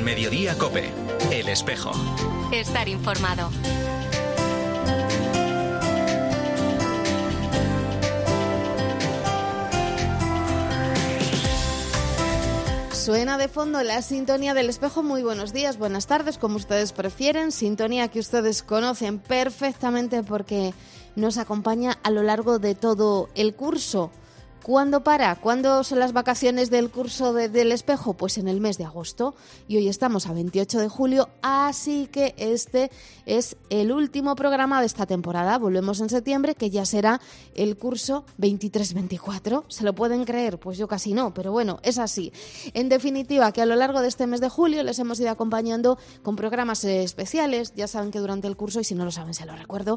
En Mediodía COPE, El Espejo. Estar informado. Suena de fondo la sintonía del Espejo. Muy buenos días, buenas tardes, como ustedes prefieren. Sintonía que ustedes conocen perfectamente porque nos acompaña a lo largo de todo el curso. ¿Cuándo para? ¿Cuándo son las vacaciones del curso del Espejo? Pues en el mes de agosto. Y hoy estamos a 28 de julio, así que este es el último programa de esta temporada. Volvemos en septiembre, que ya será el curso 23-24. ¿Se lo pueden creer? Pues yo casi no, pero bueno, es así. En definitiva, que a lo largo de este mes de julio les hemos ido acompañando con programas especiales. Ya saben que durante el curso, y si no lo saben se lo recuerdo,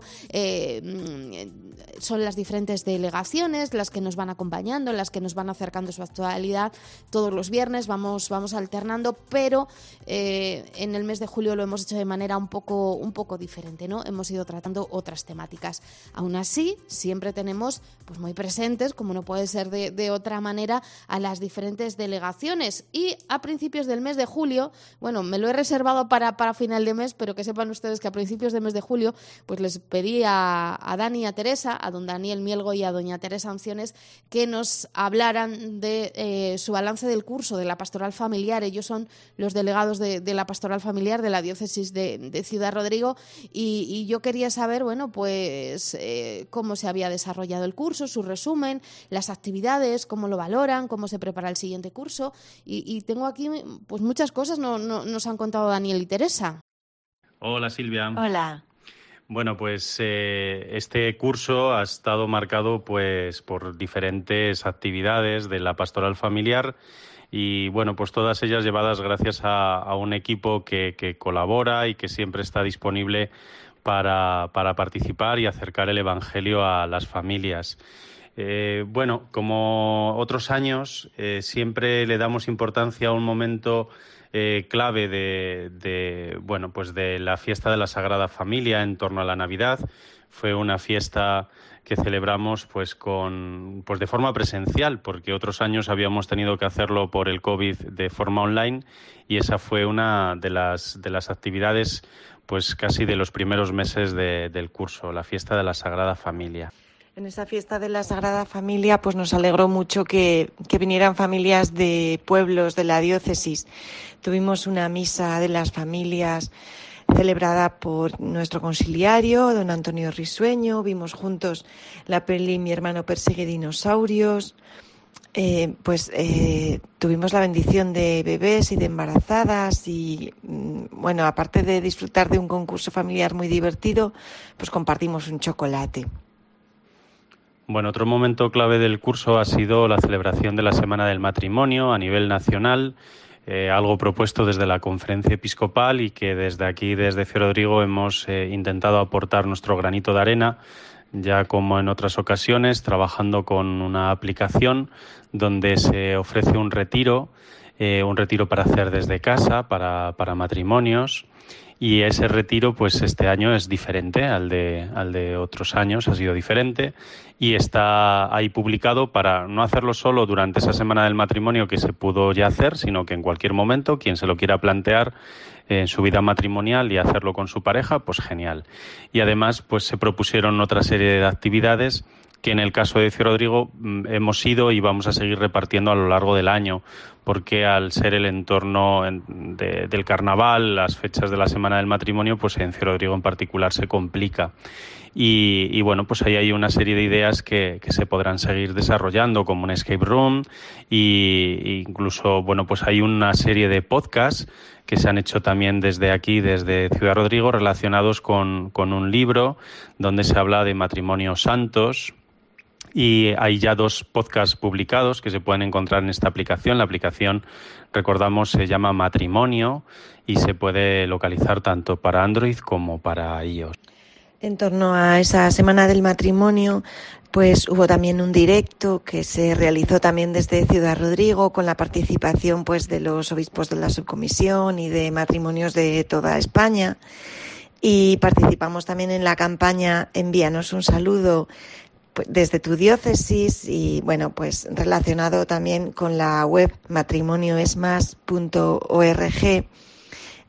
son las diferentes delegaciones las que nos van acompañando, en las que nos van acercando su actualidad todos los viernes, vamos alternando, pero en el mes de julio lo hemos hecho de manera un poco diferente, ¿no? Hemos ido tratando otras temáticas. Aún así, siempre tenemos pues muy presentes, como no puede ser de otra manera, a las diferentes delegaciones. Y a principios del mes de julio, bueno, me lo he reservado para final de mes, pero que sepan ustedes que a principios del mes de julio pues les pedí a Dani y a Teresa, a don Daniel Mielgo y a doña Teresa Anciones, que nos hablaran de su balance del curso de la pastoral familiar. Ellos son los delegados de la pastoral familiar de la diócesis de Ciudad Rodrigo, y yo quería saber, bueno, pues cómo se había desarrollado el curso, su resumen, las actividades, cómo lo valoran, cómo se prepara el siguiente curso, y tengo aquí pues muchas cosas nos han contado Daniel y Teresa. Hola, Silvia. Hola. Bueno, pues este curso ha estado marcado pues por diferentes actividades de la pastoral familiar y bueno, pues todas ellas llevadas gracias a un equipo que colabora y que siempre está disponible para participar y acercar el Evangelio a las familias. Bueno, como otros años, siempre le damos importancia a un momento clave de la fiesta de la Sagrada Familia en torno a la Navidad. Fue una fiesta que celebramos de forma presencial, porque otros años habíamos tenido que hacerlo por el COVID de forma online, y esa fue una de las actividades pues casi de los primeros meses del curso, la fiesta de la Sagrada Familia. En esa fiesta de la Sagrada Familia pues nos alegró mucho que vinieran familias de pueblos de la diócesis. Tuvimos una misa de las familias celebrada por nuestro conciliario, don Antonio Risueño. Vimos juntos la peli Mi hermano persigue dinosaurios. Tuvimos la bendición de bebés y de embarazadas y, bueno, aparte de disfrutar de un concurso familiar muy divertido, pues compartimos un chocolate. Bueno, otro momento clave del curso ha sido la celebración de la Semana del Matrimonio a nivel nacional, algo propuesto desde la Conferencia Episcopal y que desde aquí, desde Ciudad Rodrigo, hemos intentado aportar nuestro granito de arena, ya como en otras ocasiones, trabajando con una aplicación donde se ofrece un retiro para hacer desde casa, para matrimonios. Y ese retiro, pues este año es diferente al de otros años, ha sido diferente y está ahí publicado para no hacerlo solo durante esa semana del matrimonio que se pudo ya hacer, sino que en cualquier momento, quien se lo quiera plantear en su vida matrimonial y hacerlo con su pareja, pues genial. Y además, pues se propusieron otra serie de actividades que en el caso de Ciudad Rodrigo hemos ido y vamos a seguir repartiendo a lo largo del año, porque al ser el entorno del carnaval, las fechas de la Semana del Matrimonio, pues en Ciudad Rodrigo en particular se complica. Y bueno, pues ahí hay una serie de ideas que se podrán seguir desarrollando, como un escape room, y incluso, bueno, pues hay una serie de podcasts que se han hecho también desde aquí, desde Ciudad Rodrigo, relacionados con un libro donde se habla de matrimonios santos. Y hay ya 2 podcasts publicados que se pueden encontrar en esta aplicación. La aplicación, recordamos, se llama Matrimonio y se puede localizar tanto para Android como para iOS. En torno a esa Semana del Matrimonio, pues hubo también un directo que se realizó también desde Ciudad Rodrigo con la participación pues de los obispos de la subcomisión y de matrimonios de toda España. Y participamos también en la campaña Envíanos un saludo desde tu diócesis y bueno, pues relacionado también con la web matrimonioesmas.org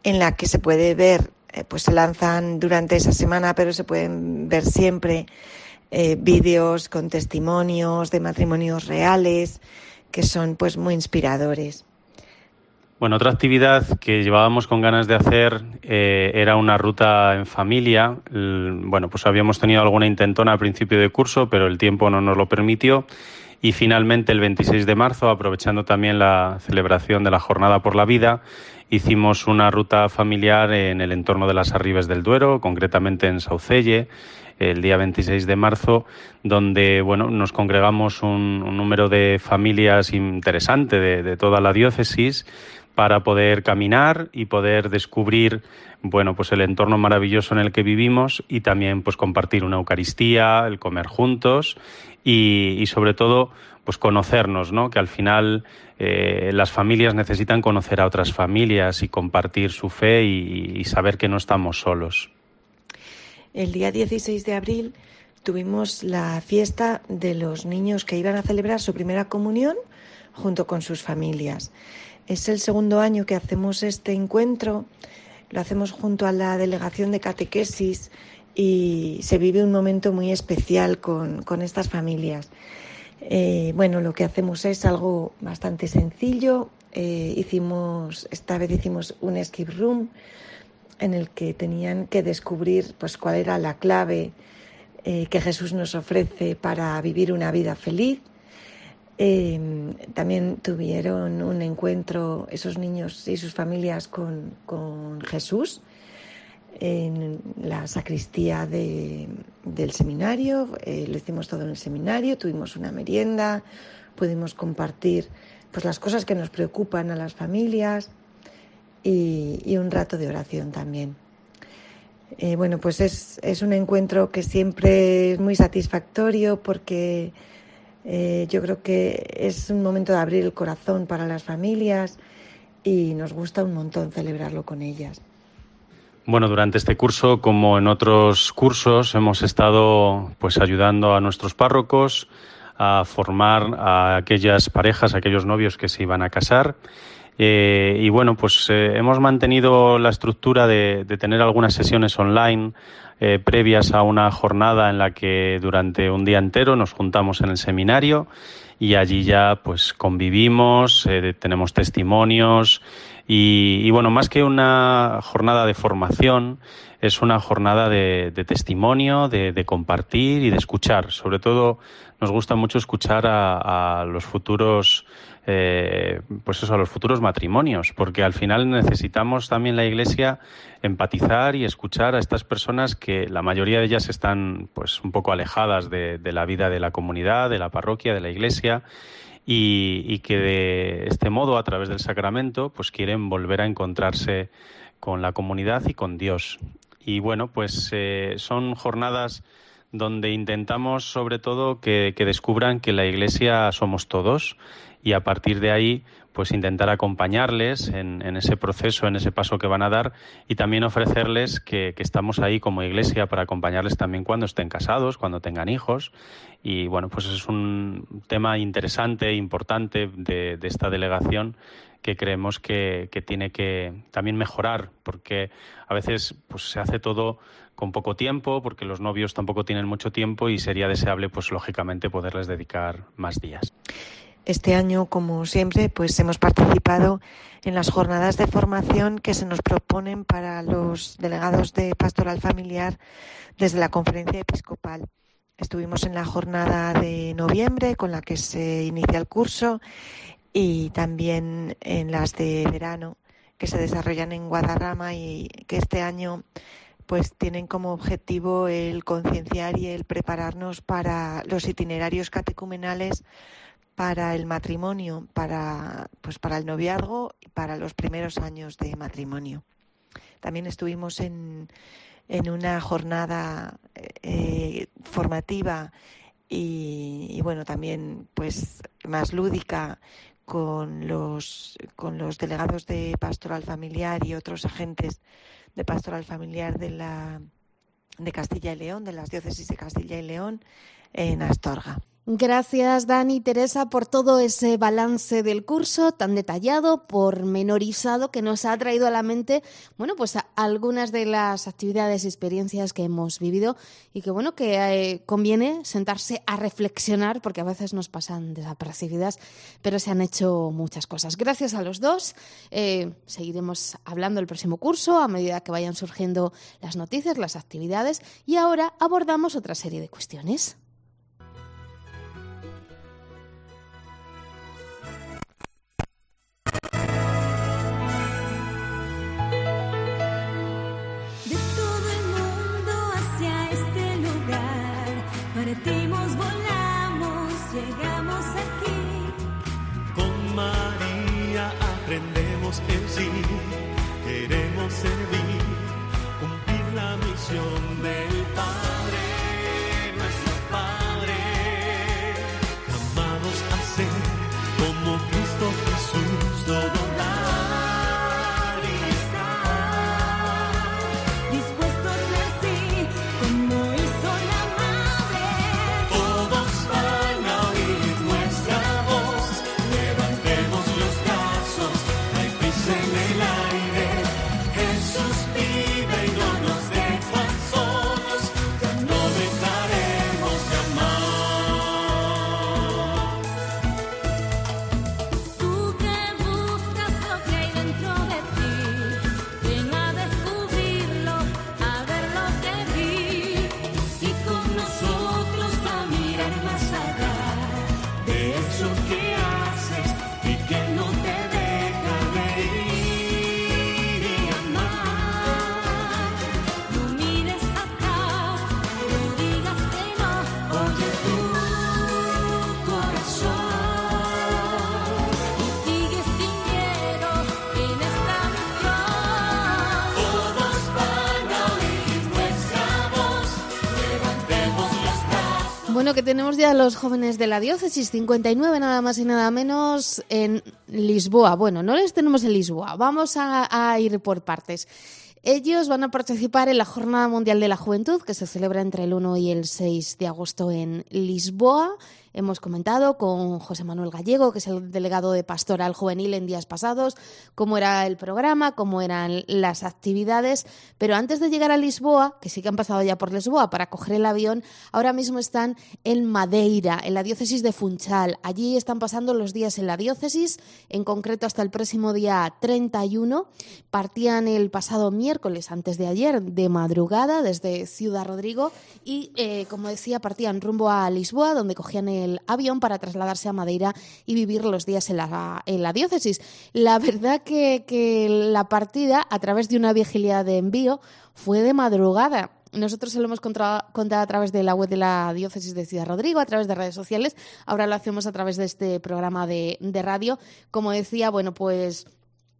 en la que se puede ver, pues se lanzan durante esa semana, pero se pueden ver siempre vídeos con testimonios de matrimonios reales que son pues muy inspiradores. Bueno, otra actividad que llevábamos con ganas de hacer era una ruta en familia. Bueno, pues habíamos tenido alguna intentona al principio de curso, pero el tiempo no nos lo permitió. Y finalmente, el 26 de marzo, aprovechando también la celebración de la Jornada por la Vida, hicimos una ruta familiar en el entorno de las Arribes del Duero, concretamente en Saucelle, el día 26 de marzo, donde bueno, nos congregamos un número de familias interesante de toda la diócesis, para poder caminar y poder descubrir, bueno, pues el entorno maravilloso en el que vivimos y también pues compartir una Eucaristía, el comer juntos y sobre todo pues conocernos, ¿no? Que al final las familias necesitan conocer a otras familias y compartir su fe y saber que no estamos solos. El día 16 de abril tuvimos la fiesta de los niños que iban a celebrar su primera comunión junto con sus familias. Es el segundo año que hacemos este encuentro, lo hacemos junto a la Delegación de Catequesis y se vive un momento muy especial con estas familias. Bueno, lo que hacemos es algo bastante sencillo. Esta vez hicimos un escape room en el que tenían que descubrir pues cuál era la clave que Jesús nos ofrece para vivir una vida feliz. También tuvieron un encuentro esos niños y sus familias con Jesús en la sacristía del seminario. Lo hicimos todo en el seminario, tuvimos una merienda, pudimos compartir pues las cosas que nos preocupan a las familias y un rato de oración también. Bueno, pues es un encuentro que siempre es muy satisfactorio porque yo creo que es un momento de abrir el corazón para las familias y nos gusta un montón celebrarlo con ellas. Bueno, durante este curso, como en otros cursos, hemos estado pues ayudando a nuestros párrocos a formar a aquellas parejas, a aquellos novios que se iban a casar. Y bueno, pues hemos mantenido la estructura de tener algunas sesiones online previas a una jornada en la que durante un día entero nos juntamos en el seminario y allí ya pues convivimos, tenemos testimonios y bueno, más que una jornada de formación, es una jornada de testimonio, de compartir y de escuchar. Sobre todo nos gusta mucho escuchar a los futuros pues eso, a los futuros matrimonios, porque al final necesitamos también la Iglesia empatizar y escuchar a estas personas que la mayoría de ellas están pues un poco alejadas de la vida de la comunidad, de la parroquia, de la Iglesia y que de este modo, a través del sacramento, pues quieren volver a encontrarse con la comunidad y con Dios. Y bueno, pues son jornadas donde intentamos sobre todo que descubran que la Iglesia somos todos y a partir de ahí pues intentar acompañarles en ese proceso, en ese paso que van a dar y también ofrecerles que estamos ahí como Iglesia para acompañarles también cuando estén casados, cuando tengan hijos y bueno, pues es un tema interesante e importante de esta delegación que creemos que tiene que también mejorar porque a veces pues se hace todo con poco tiempo porque los novios tampoco tienen mucho tiempo y sería deseable pues lógicamente poderles dedicar más días. Este año, como siempre, pues hemos participado en las jornadas de formación que se nos proponen para los delegados de Pastoral Familiar desde la Conferencia Episcopal. Estuvimos en la jornada de noviembre con la que se inicia el curso y también en las de verano que se desarrollan en Guadarrama y que este año pues tienen como objetivo el concienciar y el prepararnos para los itinerarios catecumenales para el matrimonio, para el noviazgo y para los primeros años de matrimonio. También estuvimos en una jornada formativa y bueno, también pues más lúdica con los delegados de Pastoral Familiar y otros agentes de Pastoral Familiar de Castilla y León, de las diócesis de Castilla y León, en Astorga. Gracias, Dani y Teresa, por todo ese balance del curso tan detallado, pormenorizado, que nos ha traído a la mente, bueno, pues algunas de las actividades y experiencias que hemos vivido y que, bueno, que conviene sentarse a reflexionar porque a veces nos pasan desapercibidas, pero se han hecho muchas cosas. Gracias a los dos. Seguiremos hablando el próximo curso a medida que vayan surgiendo las noticias, las actividades, y ahora abordamos otra serie de cuestiones. Partimos, volamos, llegamos aquí. Con María aprendemos el sí. Queremos servir, cumplir la misión del Padre, nuestro Padre. Llamados a ser como Cristo Jesús, todo dar y estar. Dispuestos a ser sí, como hizo la Bueno, que tenemos ya a los jóvenes de la diócesis, 59 nada más y nada menos en Lisboa. Bueno, no les tenemos en Lisboa, vamos a ir por partes. Ellos van a participar en la Jornada Mundial de la Juventud, que se celebra entre el 1 y el 6 de agosto en Lisboa. Hemos comentado con José Manuel Gallego, que es el delegado de Pastoral Juvenil en días pasados, cómo era el programa, cómo eran las actividades. Pero antes de llegar a Lisboa, que sí que han pasado ya por Lisboa para coger el avión, ahora mismo están en Madeira, en la diócesis de Funchal. Allí están pasando los días en la diócesis, en concreto hasta el próximo día 31. Partían el pasado miércoles, antes de ayer, de madrugada, desde Ciudad Rodrigo y, como decía, partían rumbo a Lisboa, donde cogían el avión para trasladarse a Madeira y vivir los días en la diócesis. La verdad que la partida, a través de una vigilia de envío, fue de madrugada. Nosotros se lo hemos contado a través de la web de la diócesis de Ciudad Rodrigo, a través de redes sociales. Ahora lo hacemos a través de este programa de radio. Como decía, bueno, pues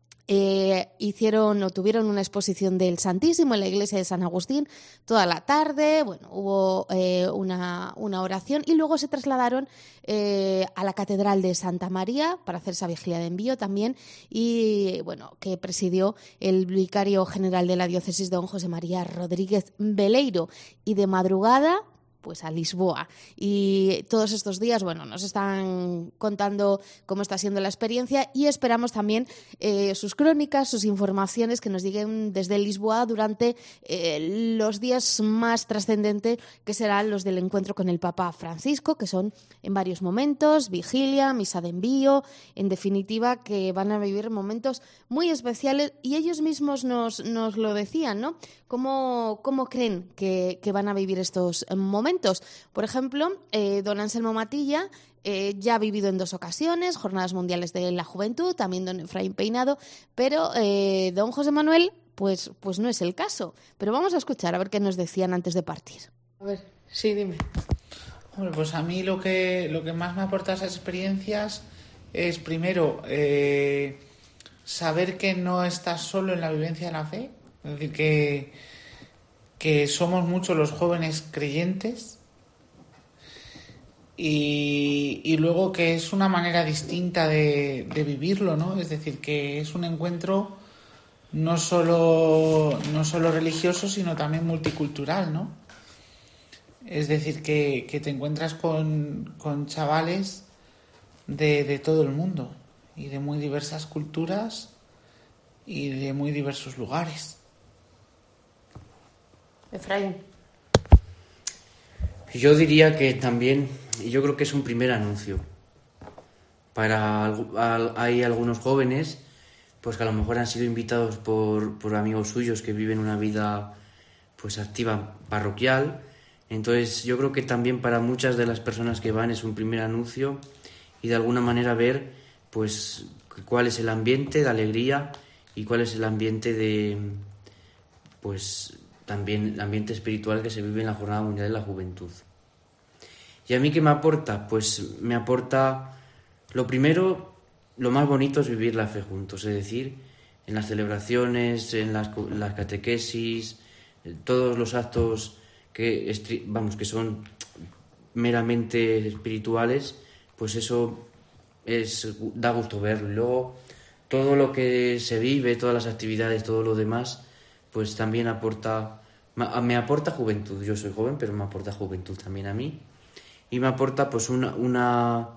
tuvieron una exposición del Santísimo en la iglesia de San Agustín toda la tarde. Bueno, hubo una oración y luego se trasladaron a la Catedral de Santa María para hacer esa vigilia de envío también, y bueno, que presidió el vicario general de la diócesis, don José María Rodríguez Beleiro, y de madrugada pues a Lisboa. Y todos estos días, bueno, nos están contando cómo está siendo la experiencia y esperamos también sus crónicas, sus informaciones que nos lleguen desde Lisboa durante los días más trascendentes, que serán los del encuentro con el Papa Francisco, que son en varios momentos, vigilia, misa de envío, en definitiva, que van a vivir momentos muy especiales, y ellos mismos nos lo decían, ¿no? ¿Cómo creen que van a vivir estos momentos? Por ejemplo, don Anselmo Matilla ya ha vivido en 2 ocasiones Jornadas Mundiales de la Juventud, también don Efraín Peinado, pero don José Manuel pues no es el caso. Pero vamos a escuchar a ver qué nos decían antes de partir. A ver, sí, dime. Hombre, pues a mí lo que más me aporta esas experiencias es, primero, saber que no estás solo en la vivencia de la fe, es decir, que somos muchos los jóvenes creyentes, y luego que es una manera distinta de vivirlo, ¿no? Es decir, que es un encuentro no solo religioso, sino también multicultural, ¿no? Es decir, que te encuentras con chavales de todo el mundo y de muy diversas culturas y de muy diversos lugares. Efraín. Yo diría que también, y yo creo que es un primer anuncio. Hay algunos jóvenes pues que a lo mejor han sido invitados por amigos suyos que viven una vida pues activa parroquial. Entonces yo creo que también para muchas de las personas que van es un primer anuncio y de alguna manera ver pues cuál es el ambiente de alegría y cuál es el ambiente de pues también el ambiente espiritual que se vive en la Jornada Mundial de la Juventud. ¿Y a mí qué me aporta? Pues me aporta, lo primero, lo más bonito es vivir la fe juntos, es decir, en las celebraciones, en las catequesis, todos los actos que son meramente espirituales, pues eso da gusto verlo. Y luego todo lo que se vive, todas las actividades, todo lo demás, pues también me aporta juventud. Yo soy joven, pero me aporta juventud también a mí. Y me aporta pues una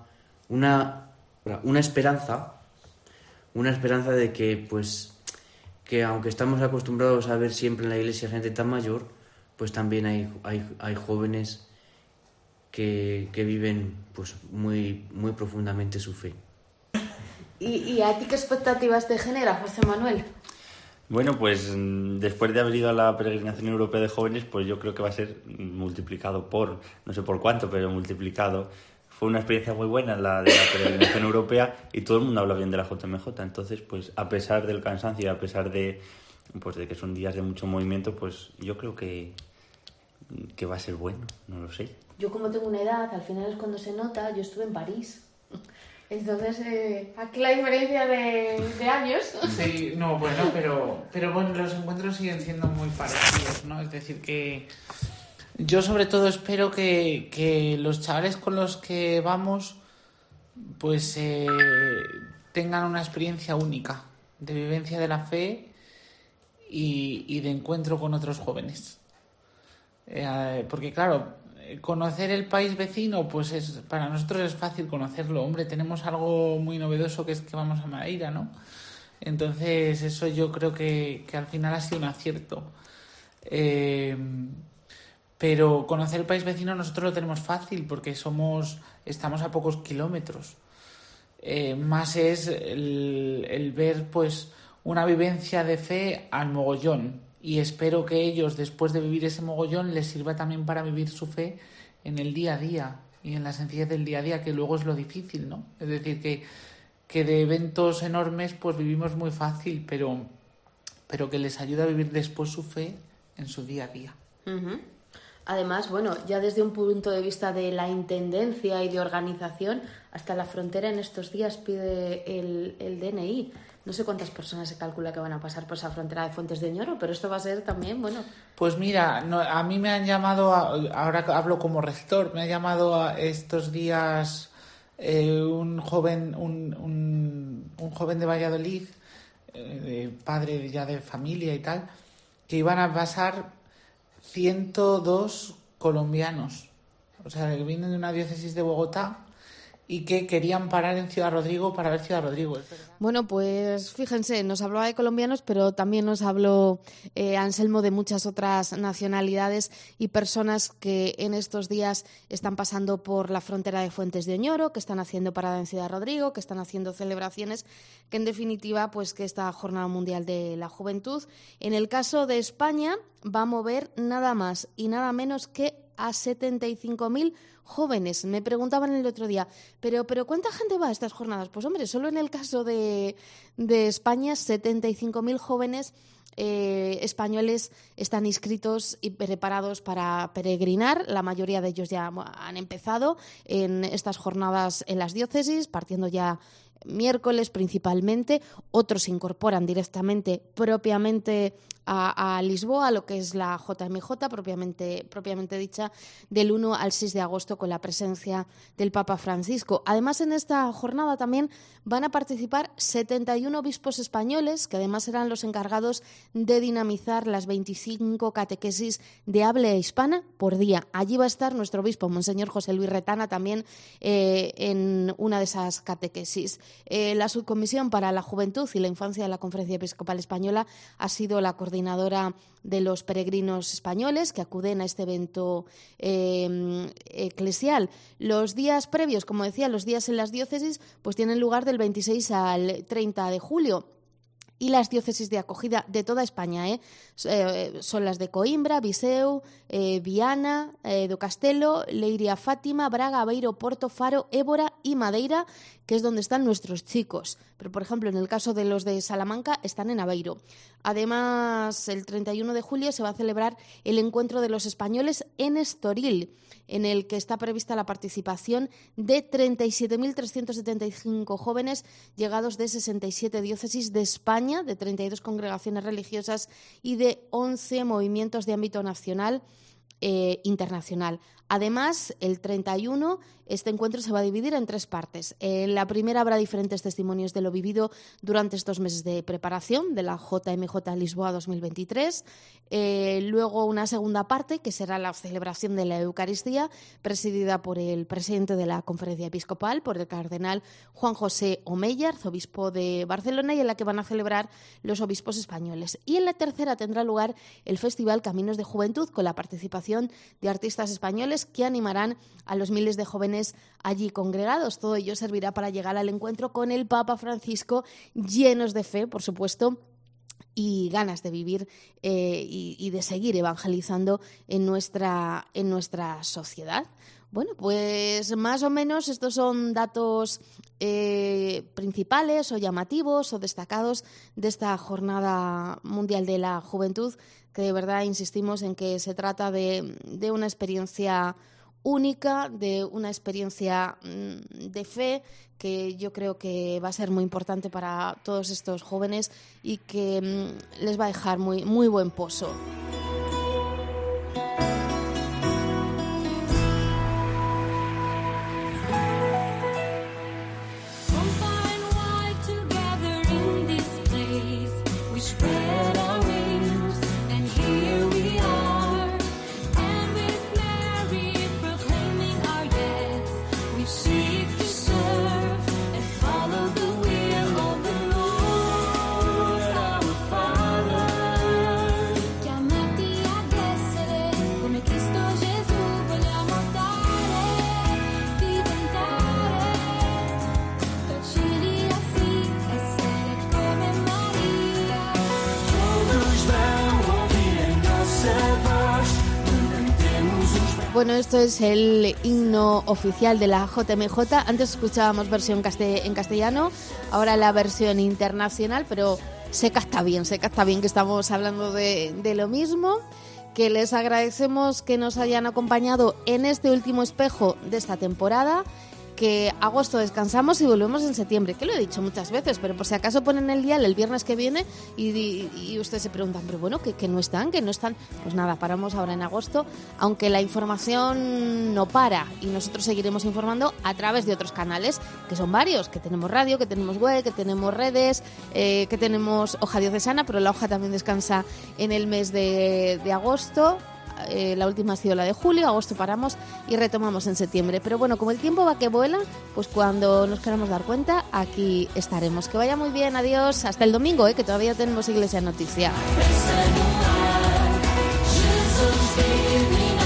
esperanza de que pues que aunque estamos acostumbrados a ver siempre en la iglesia gente tan mayor, pues también hay jóvenes que viven pues muy, muy profundamente su fe. ¿Y a ti qué expectativas te genera, José Manuel? Bueno, pues después de haber ido a la peregrinación europea de jóvenes, pues yo creo que va a ser multiplicado no sé por cuánto, pero multiplicado. Fue una experiencia muy buena la de la peregrinación europea y todo el mundo habla bien de la JMJ. Entonces, pues a pesar del cansancio y a pesar de que son días de mucho movimiento, pues yo creo que va a ser bueno, no lo sé. Yo como tengo una edad, al final es cuando se nota, yo estuve en París. Entonces, aquí la diferencia de años. Sí, no, bueno, pero bueno, los encuentros siguen siendo muy parecidos, ¿no? Es decir, que yo sobre todo espero que los chavales con los que vamos pues tengan una experiencia única de vivencia de la fe y de encuentro con otros jóvenes. Porque claro, conocer el país vecino, pues para nosotros es fácil conocerlo. Hombre, tenemos algo muy novedoso que es que vamos a Madeira, ¿no? Entonces eso yo creo que al final ha sido un acierto. Pero conocer el país vecino nosotros lo tenemos fácil porque estamos a pocos kilómetros. Más es el ver pues una vivencia de fe al mogollón. Y espero que ellos, después de vivir ese mogollón, les sirva también para vivir su fe en el día a día y en la sencillez del día a día, que luego es lo difícil, ¿no? Es decir, que de eventos enormes pues vivimos muy fácil, pero que les ayuda a vivir después su fe en su día a día. Uh-huh. Además, bueno, ya desde un punto de vista de la intendencia y de organización, hasta la frontera en estos días pide el DNI. No sé cuántas personas se calcula que van a pasar por esa frontera de Fuentes de Oñoro, pero esto va a ser también, bueno... Pues mira, a mí me han llamado, ahora hablo como rector, me ha llamado estos días un joven de Valladolid, padre ya de familia y tal, que iban a pasar 102 colombianos, o sea, que vienen de una diócesis de Bogotá y que querían parar en Ciudad Rodrigo para ver Ciudad Rodrigo. Bueno, pues fíjense, nos hablaba de colombianos, pero también nos habló Anselmo de muchas otras nacionalidades y personas que en estos días están pasando por la frontera de Fuentes de Oñoro, que están haciendo parada en Ciudad Rodrigo, que están haciendo celebraciones, que en definitiva, pues que esta Jornada Mundial de la Juventud, en el caso de España, va a mover nada más y nada menos que a 75.000 jóvenes. Me preguntaban el otro día, ¿pero ¿cuánta gente va a estas jornadas? Pues hombre, solo en el caso de España, 75.000 jóvenes españoles están inscritos y preparados para peregrinar. La mayoría de ellos ya han empezado en estas jornadas en las diócesis, partiendo ya miércoles principalmente. Otros se incorporan directamente, propiamente a Lisboa, lo que es la JMJ propiamente dicha, del 1 al 6 de agosto con la presencia del Papa Francisco. Además, en esta jornada también van a participar 71 obispos españoles, que además serán los encargados de dinamizar las 25 catequesis de habla hispana por día. Allí va a estar nuestro obispo, Monseñor José Luis Retana, también en una de esas catequesis. La Subcomisión para la Juventud y la Infancia de la Conferencia Episcopal Española ha sido la coordinadora de los peregrinos españoles que acuden a este evento eclesial. Los días previos, como decía, los días en las diócesis, pues tienen lugar del 26 al 30 de julio. Y las diócesis de acogida de toda España son las de Coimbra, Viseu, Viana, do Castelo, Leiria, Fátima, Braga, Aveiro, Porto, Faro, Évora y Madeira, que es donde están nuestros chicos. Pero, por ejemplo, en el caso de los de Salamanca, están en Aveiro. Además, el 31 de julio se va a celebrar el Encuentro de los Españoles en Estoril, en el que está prevista la participación de 37.375 jóvenes llegados de 67 diócesis de España, de 32 congregaciones religiosas y de 11 movimientos de ámbito nacional internacional. Además, el 31, este encuentro se va a dividir en 3 partes. En la primera habrá diferentes testimonios de lo vivido durante estos meses de preparación de la JMJ Lisboa 2023. Luego una segunda parte, que será la celebración de la Eucaristía, presidida por el presidente de la Conferencia Episcopal, por el cardenal Juan José Omeya, arzobispo de Barcelona, y en la que van a celebrar los obispos españoles. Y en la tercera tendrá lugar el Festival Caminos de Juventud, con la participación de artistas españoles que animarán a los miles de jóvenes allí congregados. Todo ello servirá para llegar al encuentro con el Papa Francisco, llenos de fe, por supuesto, y ganas de vivir y de seguir evangelizando en nuestra sociedad. Bueno, pues más o menos estos son datos principales o llamativos o destacados de esta Jornada Mundial de la Juventud, que de verdad insistimos en que se trata de una experiencia única, de una experiencia de fe que yo creo que va a ser muy importante para todos estos jóvenes y que les va a dejar muy, muy buen pozo. Bueno, esto es el himno oficial de la JMJ. Antes escuchábamos versión en castellano, ahora la versión internacional, pero se capta bien que estamos hablando de lo mismo. Que les agradecemos que nos hayan acompañado en este último espejo de esta temporada. Que agosto descansamos y volvemos en septiembre, que lo he dicho muchas veces, pero por si acaso ponen el dial el viernes que viene y ustedes se preguntan, pero bueno, que no están, pues nada, paramos ahora en agosto, aunque la información no para y nosotros seguiremos informando a través de otros canales, que son varios, que tenemos radio, que tenemos web, que tenemos redes, que tenemos hoja diocesana, pero la hoja también descansa en el mes de agosto. La última ha sido la de julio, agosto paramos y retomamos en septiembre. Pero bueno, como el tiempo va que vuela, pues cuando nos queramos dar cuenta, aquí estaremos. Que vaya muy bien, adiós, hasta el domingo, que todavía tenemos Iglesia Noticia.